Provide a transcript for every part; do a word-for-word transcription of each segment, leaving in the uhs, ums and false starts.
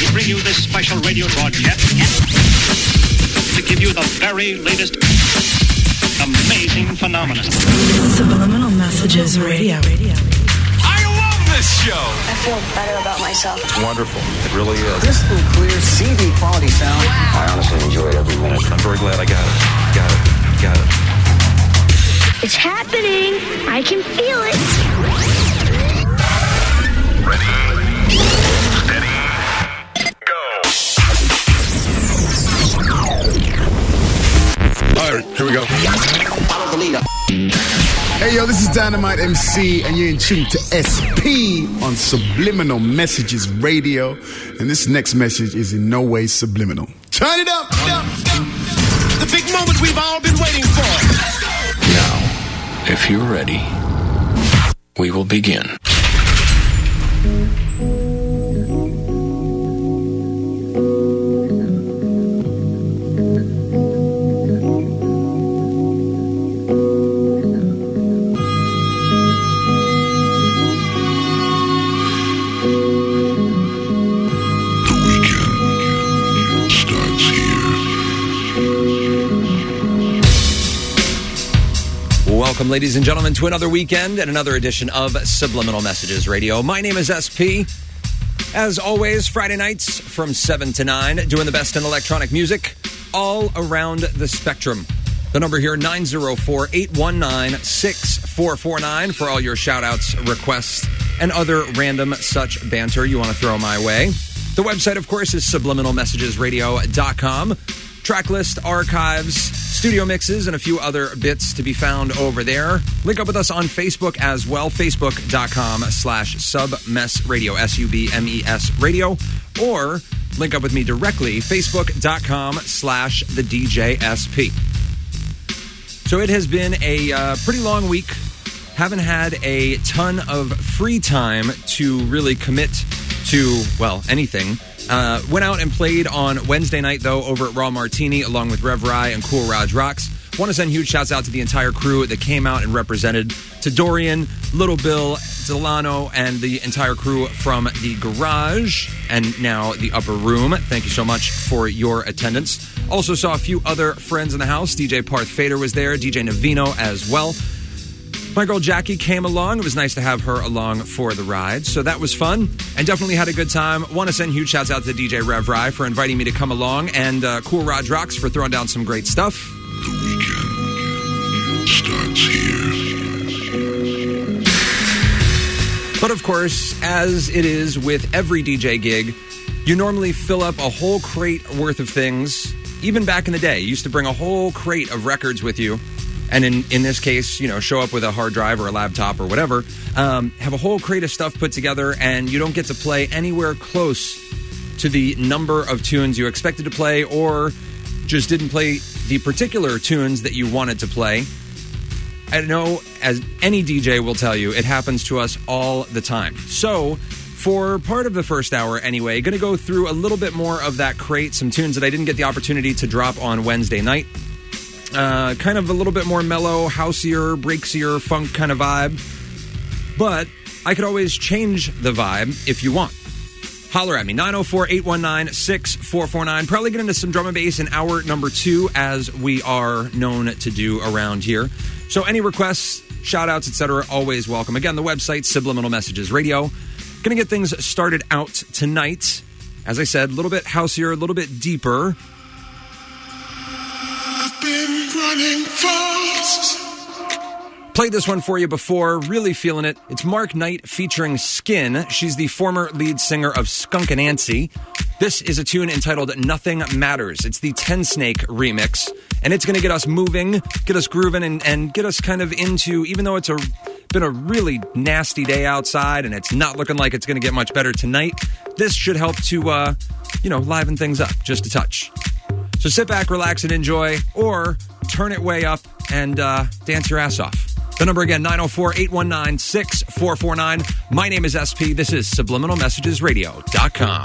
We bring you this special radio broadcast to give you the very latest amazing phenomenon. Subliminal Messages Radio. I love this show. I feel better about myself. It's wonderful. It really is. Crystal clear C D quality sound. Wow. I honestly enjoyed every minute. I'm very glad I got it. Got it. Got it. It's happening. I can feel it. Ready, steady, go. All right, here we go. Follow the leader. Hey, yo, this is Dynamite M C, and you're in tune to S P on Subliminal Messages Radio. And this next message is in no way subliminal. Turn it up! The big moment we've all been waiting for. Now, if you're ready, we will begin. Welcome, ladies and gentlemen, to another weekend and another edition of Subliminal Messages Radio. My name is S P. As always, Friday nights from seven to nine, doing the best in electronic music all around the spectrum. The number here, nine oh four, eight one nine, six four four nine, for all your shout-outs, requests, and other random such banter you want to throw my way. The website, of course, is subliminal messages radio dot com. Track list, archives, studio mixes, and a few other bits to be found over there. Link up with us on Facebook as well, facebook.com slash submessradio, S U B M E S radio, or link up with me directly, facebook.com slash the DJSP. So it has been a uh, pretty long week. Haven't had a ton of free time to really commit to, well, anything. Uh, went out and played on Wednesday night, though, over at Raw Martini, along with Rev Rye and Cool Raj Rocks. Want to send huge shouts out to the entire crew that came out and represented, to Dorian, Little Bill, Delano, and the entire crew from the Garage, and now the Upper Room. Thank you so much for your attendance. Also saw a few other friends in the house. D J Parth Fader was there, D J Navino as well. My girl Jackie came along. It was nice to have her along for the ride. So that was fun and definitely had a good time. Want to send huge shouts out to D J Rev Rye for inviting me to come along, and uh, Cool Raj Rocks for throwing down some great stuff. The weekend starts here. But of course, as it is with every D J gig, you normally fill up a whole crate worth of things. Even back in the day, you used to bring a whole crate of records with you. And in, in this case, you know, show up with a hard drive or a laptop or whatever, um, have a whole crate of stuff put together, and you don't get to play anywhere close to the number of tunes you expected to play, or just didn't play the particular tunes that you wanted to play. I know, as any D J will tell you, it happens to us all the time. So, for part of the first hour anyway, going to go through a little bit more of that crate, some tunes that I didn't get the opportunity to drop on Wednesday night. Uh, kind of a little bit more mellow, houseier, breaksier, funk kind of vibe. But I could always change the vibe if you want. Holler at me, nine oh four, eight one nine, six four four nine. Probably get into some drum and bass in hour number two, as we are known to do around here. So any requests, shout-outs, et cetera, always welcome. Again, the website, Subliminal Messages Radio. Going to get things started out tonight. As I said, a little bit houseier, a little bit deeper. Been running fast. Played this one for you before, really feeling it. It's Mark Knight featuring Skin. She's the former lead singer of Skunk Anansie. This is a tune entitled Nothing Matters. It's the Ten Snake remix, and it's going to get us moving, get us grooving, and, and get us kind of into, even though it's a been a really nasty day outside and it's not looking like it's going to get much better tonight, this should help to, uh, you know, liven things up just a touch. So sit back, relax, and enjoy, or turn it way up and uh, dance your ass off. The number again, nine oh four, eight one nine, six four four nine. My name is S P. This is subliminal messages radio dot com.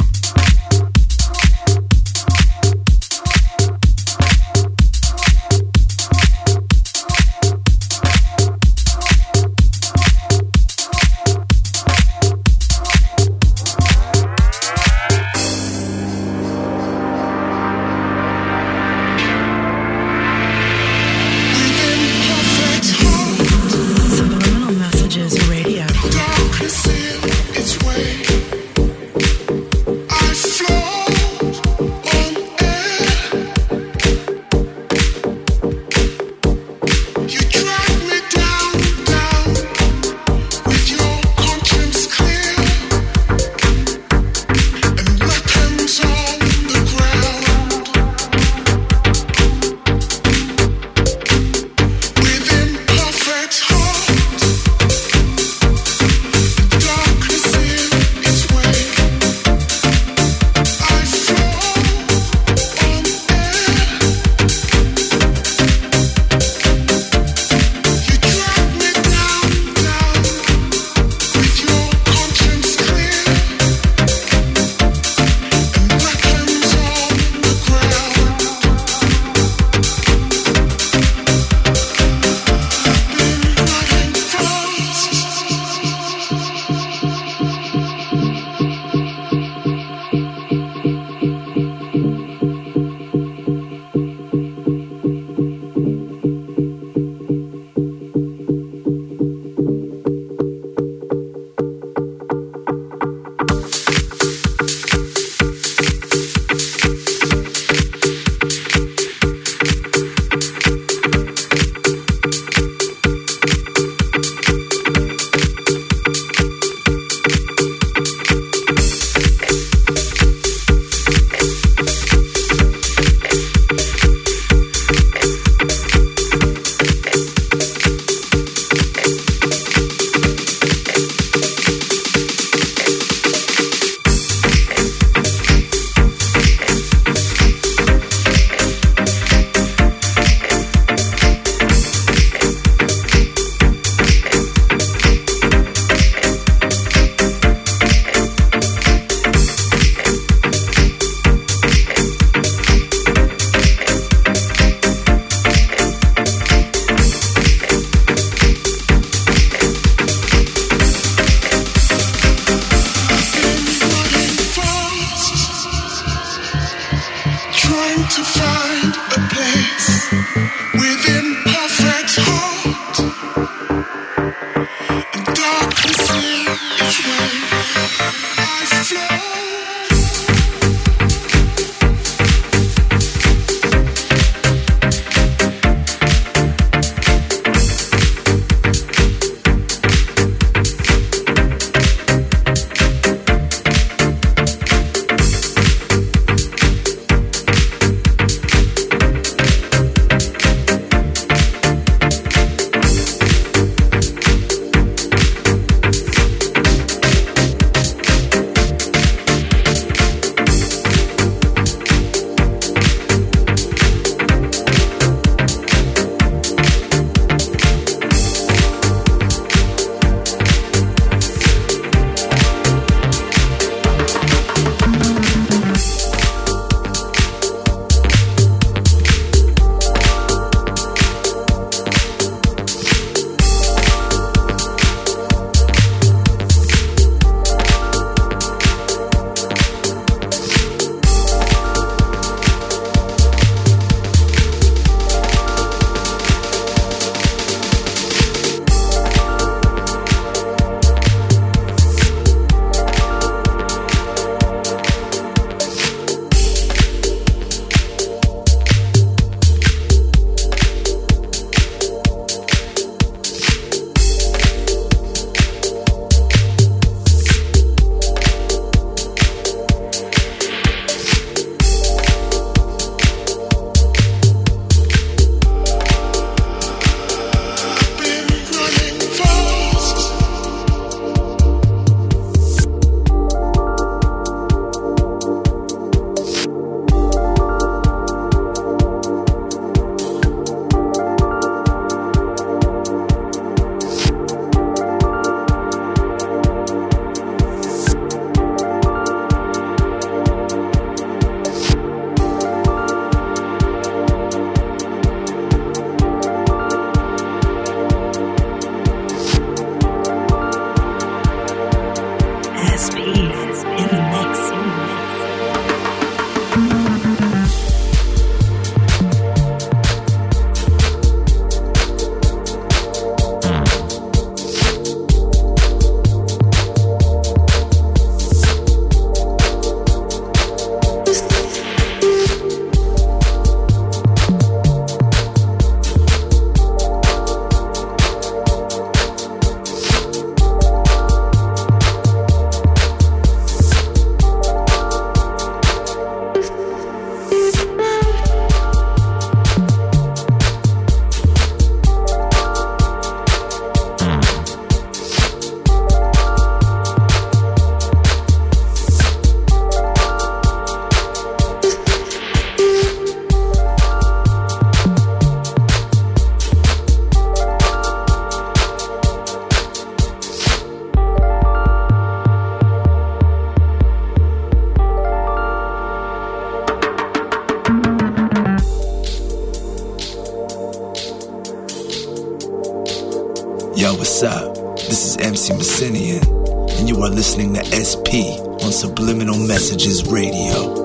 C Messinian, and you are listening to S P on Subliminal Messages Radio.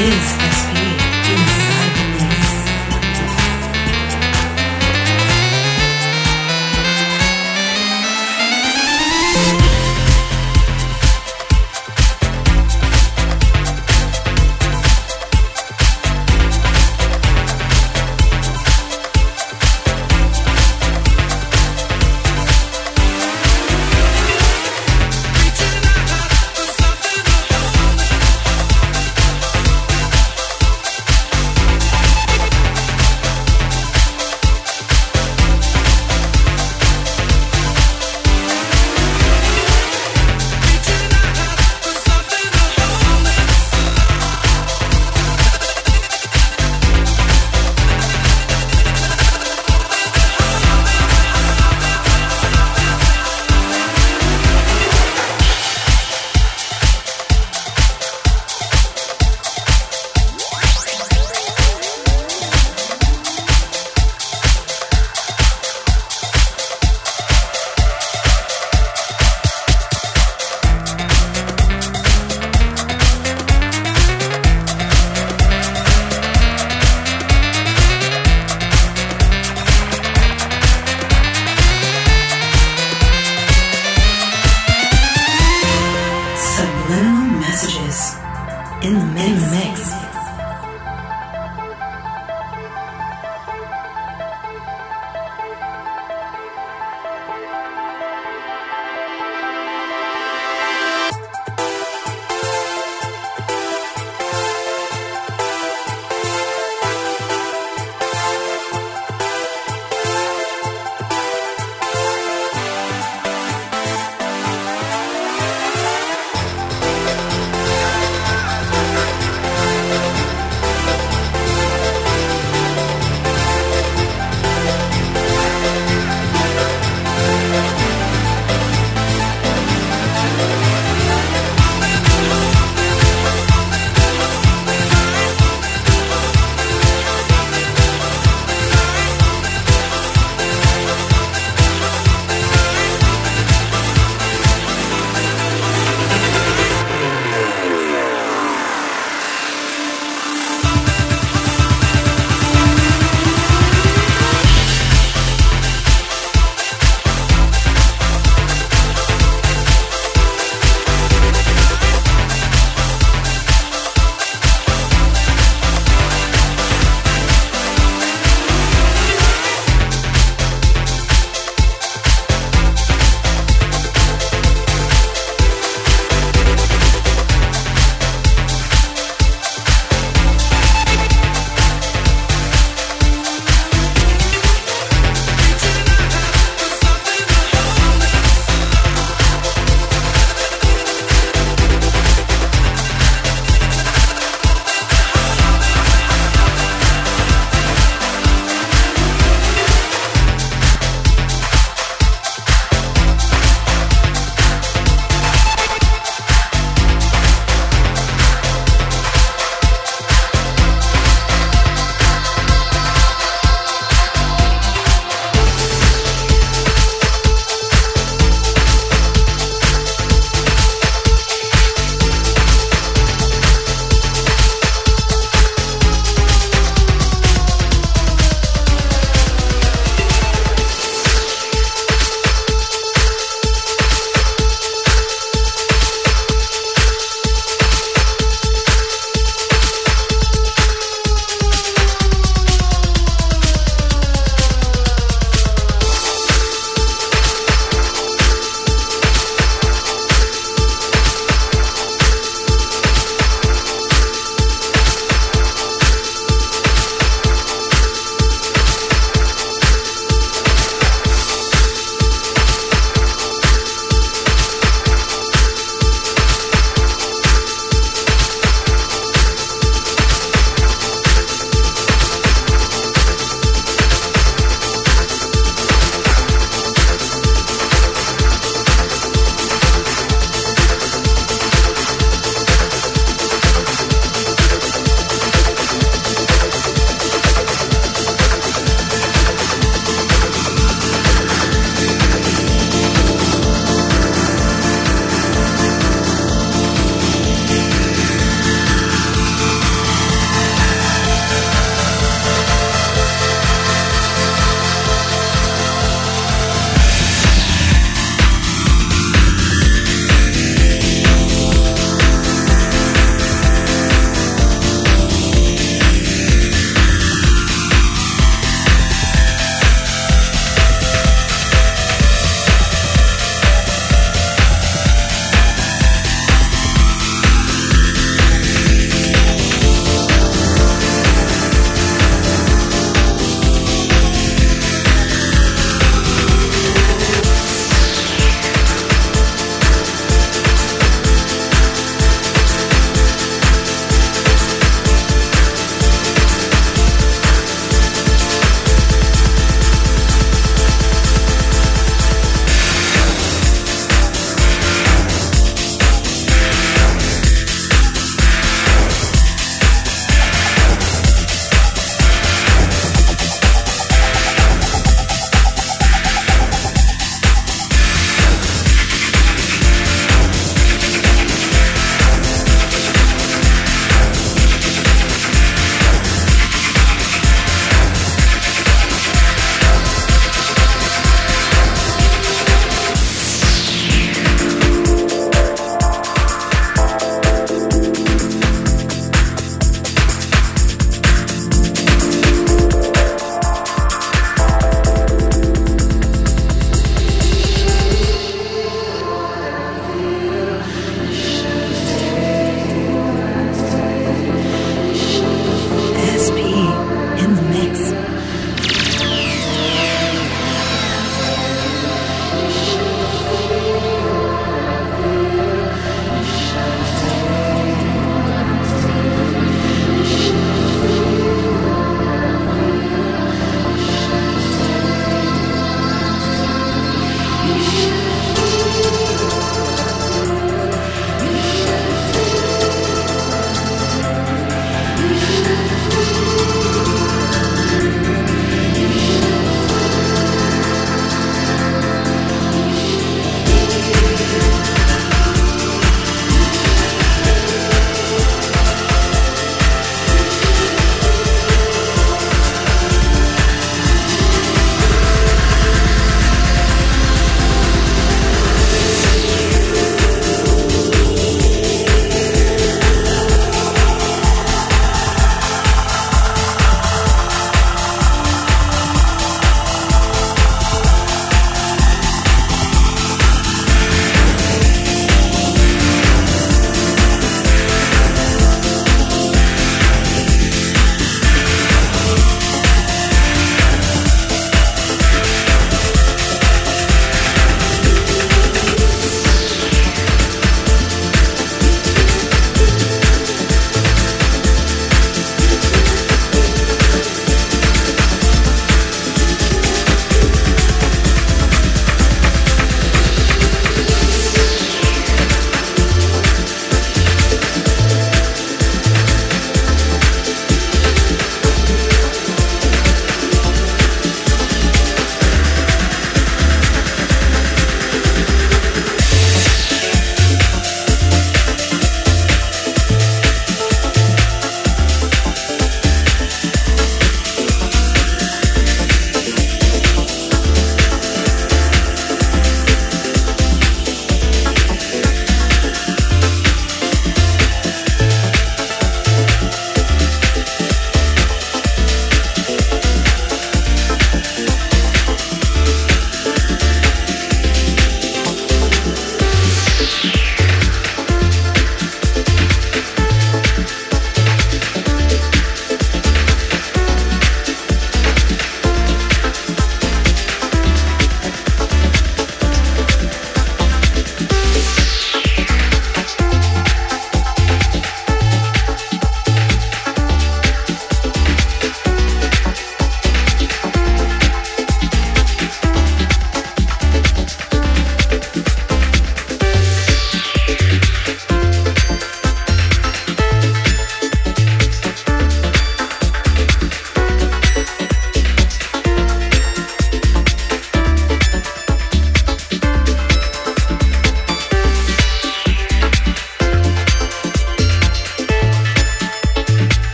is S P. You gotta believe.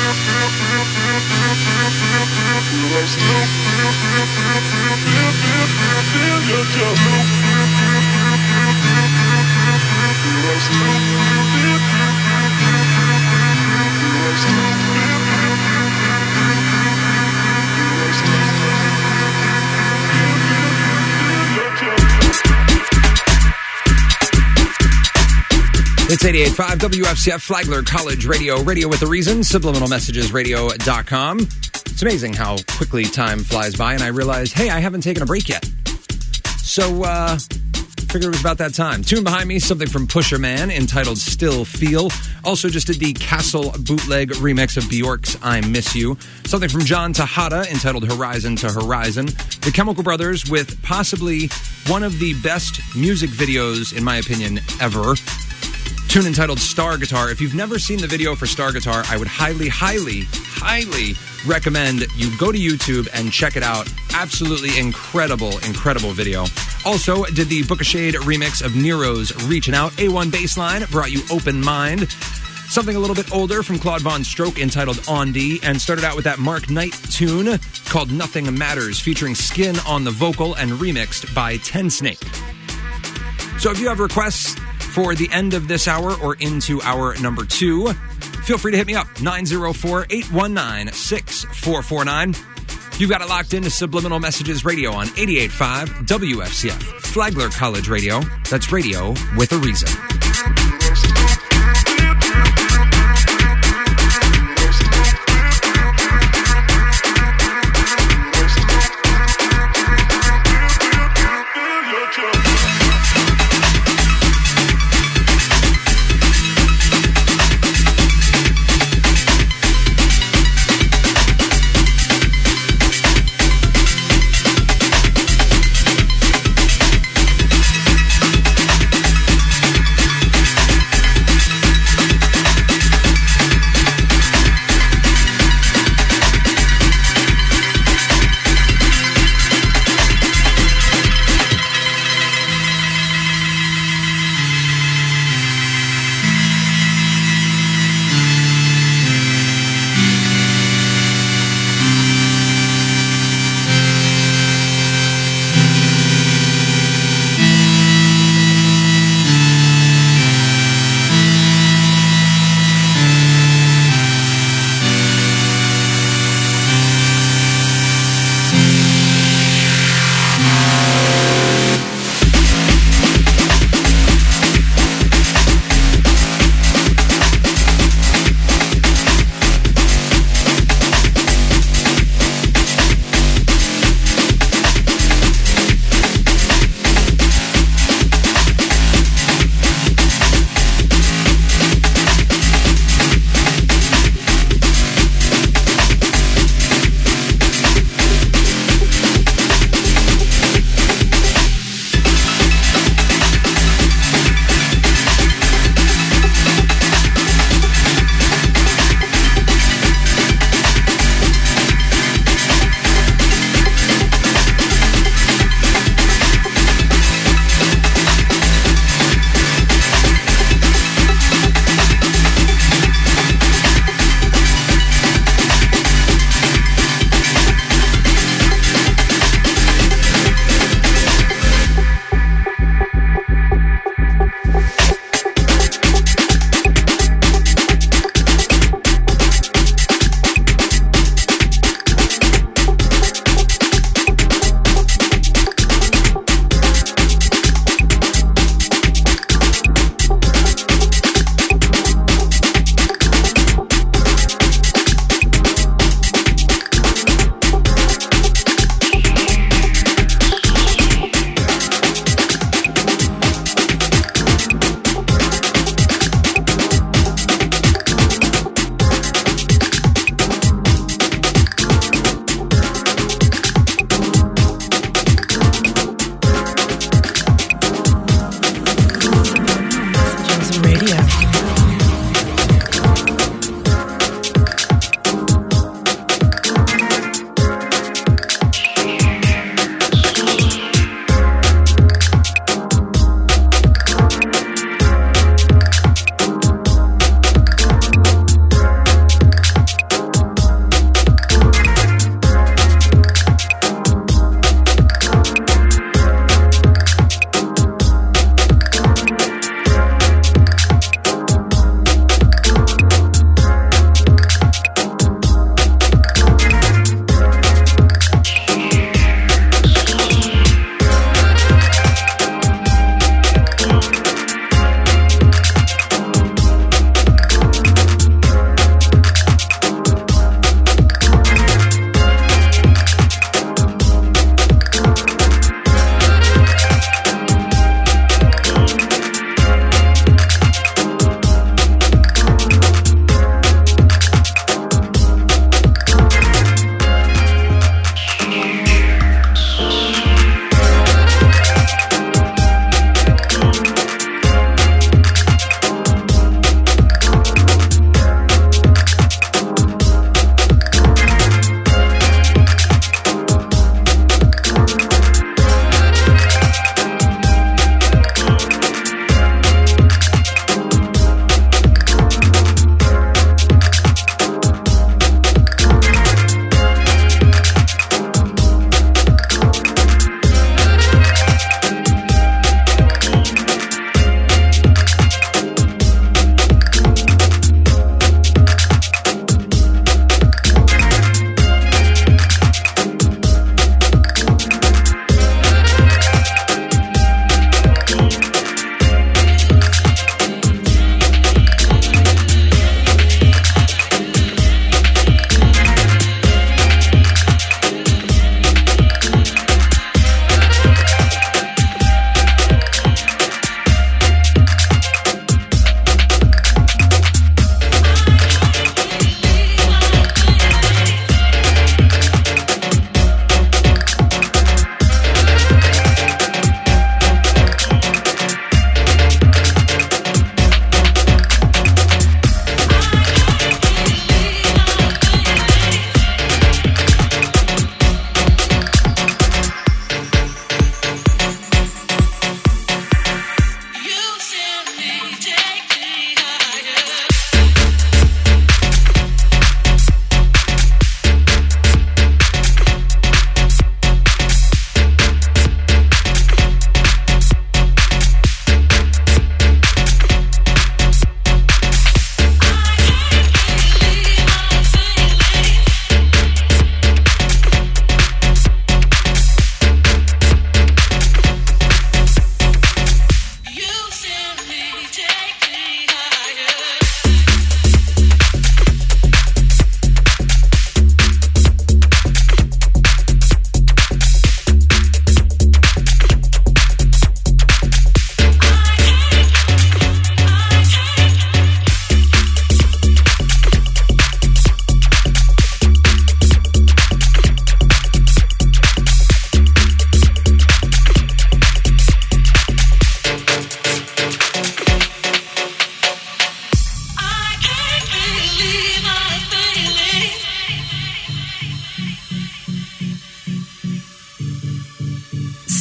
It's eighty-eight point five W F C F, Flagler College Radio, radio with a reason, subliminal messages radio dot com. It's amazing how quickly time flies by, and I realized, hey, I haven't taken a break yet. So, uh, figured it was about that time. Tune behind me, something from Pusher Man entitled Still Feel. Also just did the Castle bootleg remix of Bjork's I Miss You. Something from John Tejada entitled Horizon to Horizon. The Chemical Brothers with possibly one of the best music videos, in my opinion, ever. Tune entitled Star Guitar. If you've never seen the video for Star Guitar, I would highly, highly, highly recommend you go to YouTube and check it out. Absolutely incredible, incredible video. Also, did the Book of Shade remix of Nero's Reaching Out. A one Bassline brought you Open Mind. Something a little bit older from Claude Von Stroke entitled On D, and started out with that Mark Knight tune called Nothing Matters, featuring Skin on the vocal and remixed by Ten Snake. So if you have requests for the end of this hour or into hour number two, feel free to hit me up, nine oh four, eight one nine, six four four nine. You've got it locked into Subliminal Messages Radio on eighty-eight point five W F C F, Flagler College Radio. That's radio with a reason.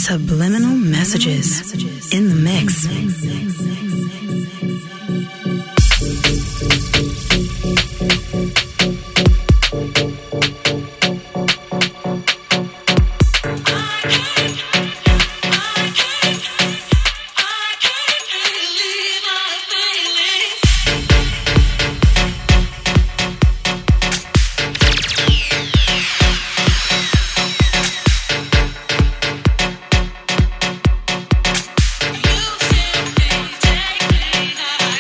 Subliminal Messages in the mix. You simply take me high.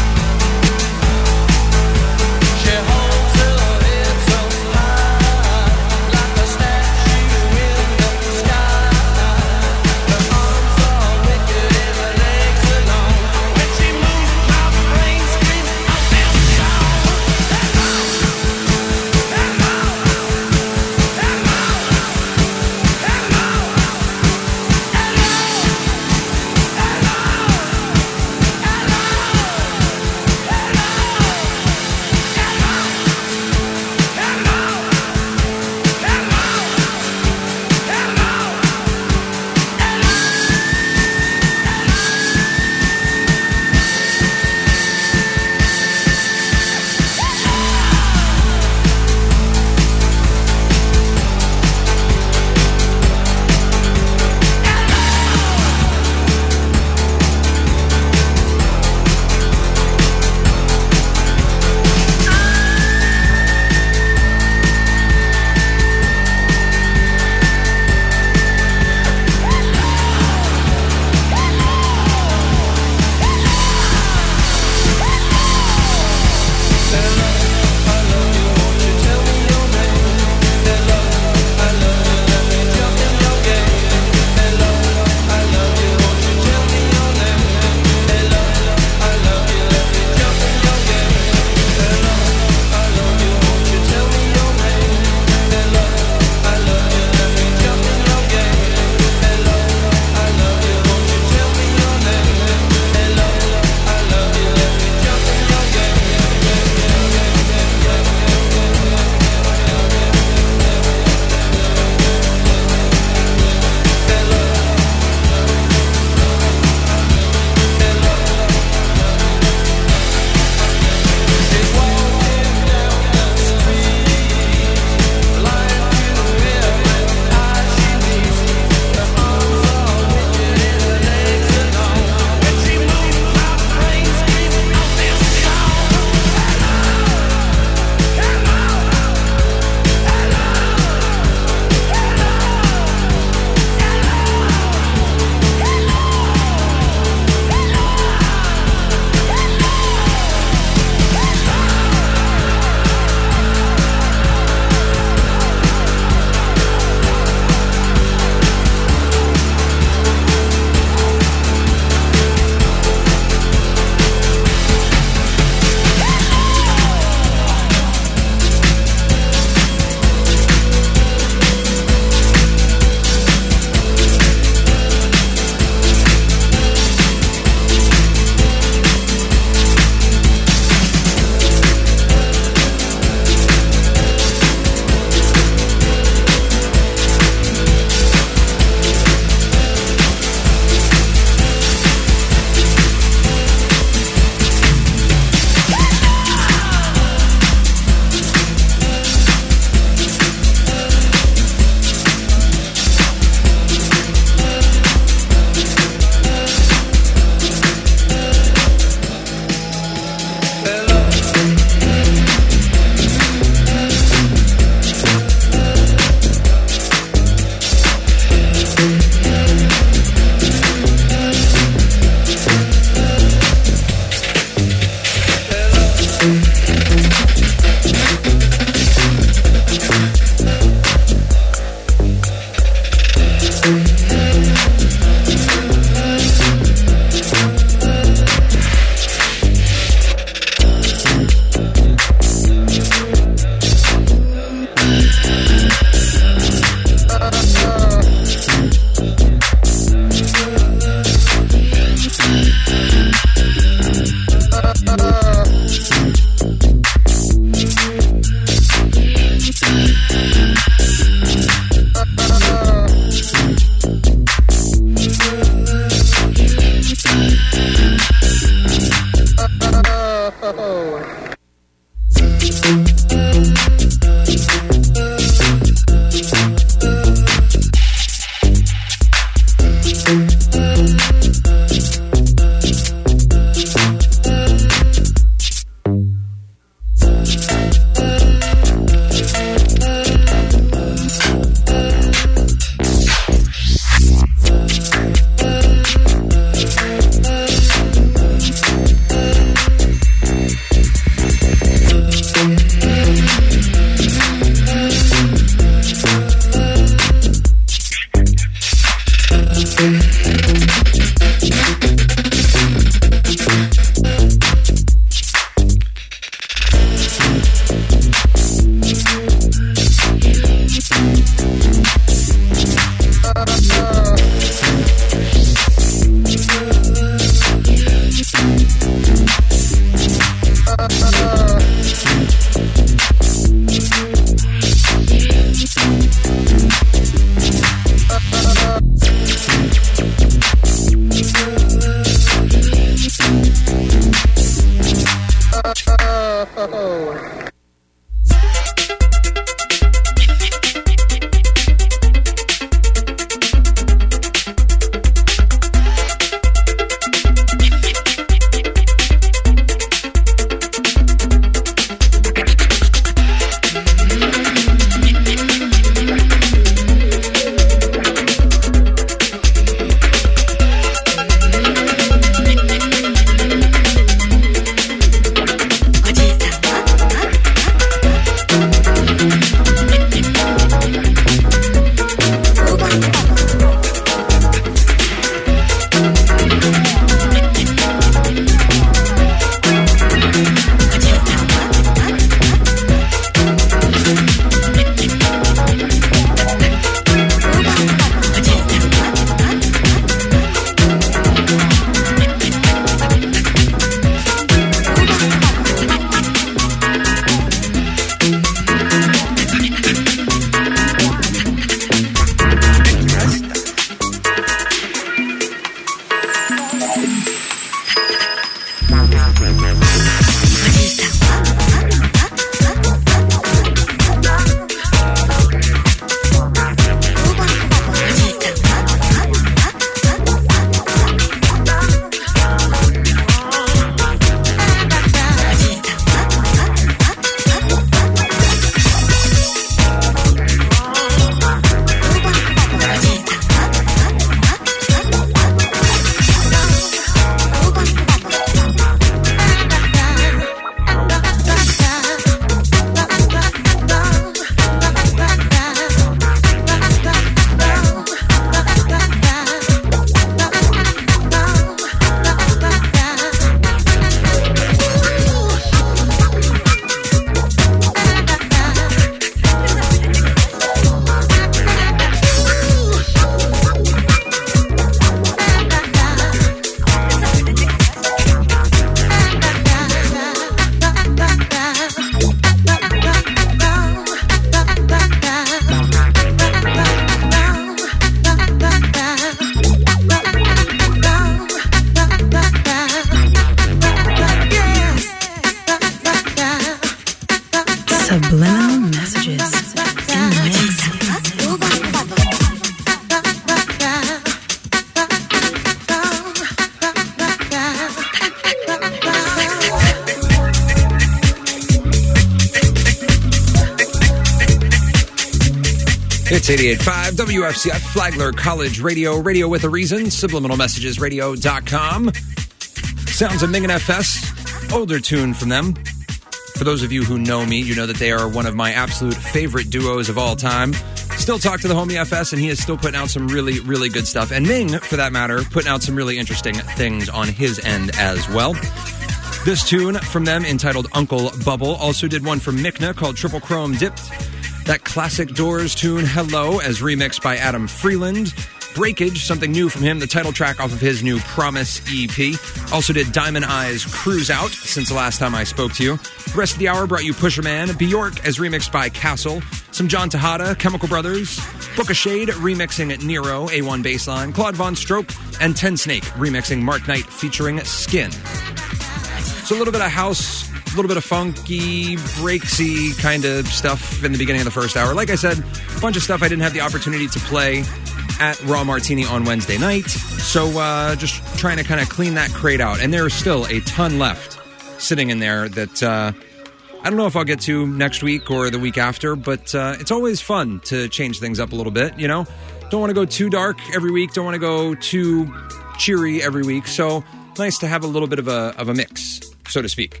It's eighty-eight point five W F C F, Flagler College Radio, radio with a reason, subliminal messages radio dot com. Sounds of Ming and F S, older tune from them. For those of you who know me, you know that they are one of my absolute favorite duos of all time. Still talk to the homie F S, and he is still putting out some really, really good stuff. And Ming, for that matter, putting out some really interesting things on his end as well. This tune from them, entitled Uncle Bubble, also did one from Mikna called Triple Chrome Dipped. That classic Doors tune, Hello, as remixed by Adam Freeland. Breakage, something new from him, the title track off of his new Promise E P. Also did Diamond Eyes Cruise Out, since the last time I spoke to you. The rest of the hour brought you Pusher Man, Bjork as remixed by Castle, some John Tejada, Chemical Brothers, Book of Shade remixing Nero, A one Bassline, Claude Von Stroke, and Ten Snake remixing Mark Knight featuring Skin. So a little bit of house, a little bit of funky, breaksy kind of stuff in the beginning of the first hour. Like I said, a bunch of stuff I didn't have the opportunity to play at Raw Martini on Wednesday night. So uh, just trying to kind of clean that crate out. And there's still a ton left sitting in there that uh, I don't know if I'll get to next week or the week after, but uh, it's always fun to change things up a little bit, you know? Don't want to go too dark every week. Don't want to go too cheery every week. So nice to have a little bit of a of a mix, so to speak.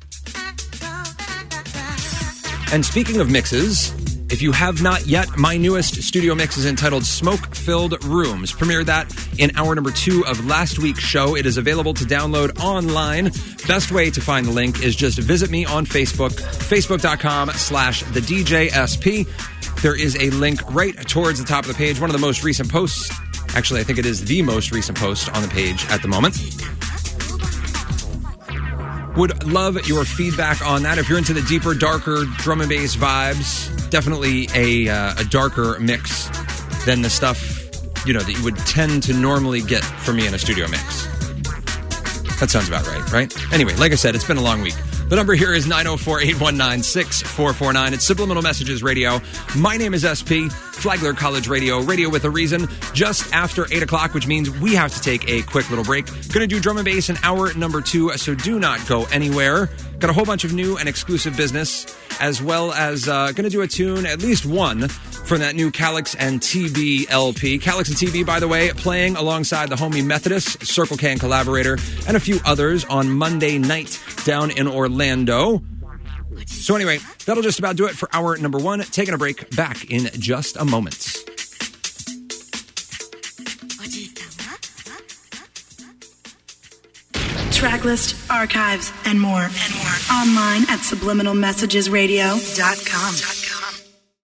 And speaking of mixes, if you have not yet, my newest studio mix is entitled Smoke-Filled Rooms. Premiered that in hour number two of last week's show. It is available to download online. Best way to find the link is just visit me on Facebook, facebook.com slash the DJSP. There is a link right towards the top of the page, one of the most recent posts. Actually, I think it is the most recent post on the page at the moment. Would love your feedback on that. If you're into the deeper, darker drum and bass vibes, definitely a uh, a darker mix than the stuff, you know, that you would tend to normally get from me in a studio mix. That sounds about right, right? Anyway, like I said, it's been a long week. The number here is nine oh four, eight one nine, six four four nine. It's Subliminal Messages Radio. My name is S P, Flagler College Radio, radio with a reason, just after eight o'clock, which means we have to take a quick little break. Going to do drum and bass in hour number two, so do not go anywhere. Got a whole bunch of new and exclusive business, as well as uh, going to do a tune, at least one, from that new Calix and T B L P. Calix and T B, by the way, playing alongside the homie Methodist, Circle K and collaborator, and a few others on Monday night down in Orlando. So anyway, that'll just about do it for hour number one. Taking a break, back in just a moment. Tracklist, archives, and more. And more. Online at subliminal messages radio dot com.